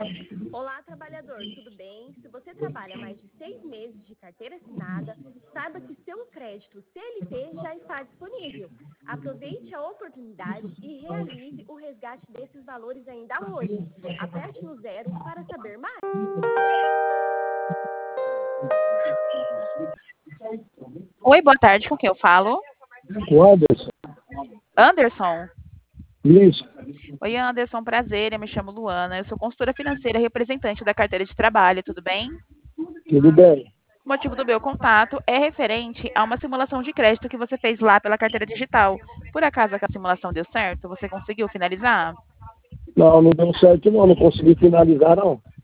Olá, trabalhador, tudo bem? Se você trabalha mais de 6 meses de carteira assinada, saiba que seu crédito CLT já está disponível. Aproveite a oportunidade e realize o resgate desses valores ainda hoje. Aperte no zero para saber mais. Oi, boa tarde, com quem eu falo? O Anderson, Anderson. isso, Oi, Anderson, prazer, eu me chamo Luana, eu sou consultora financeira representante da carteira de trabalho, tudo bem? tudo bem? O motivo do meu contato é referente a uma simulação de crédito que você fez lá pela carteira digital. Por acaso aquela simulação deu certo? Você conseguiu finalizar? Não, não deu certo não consegui finalizar não.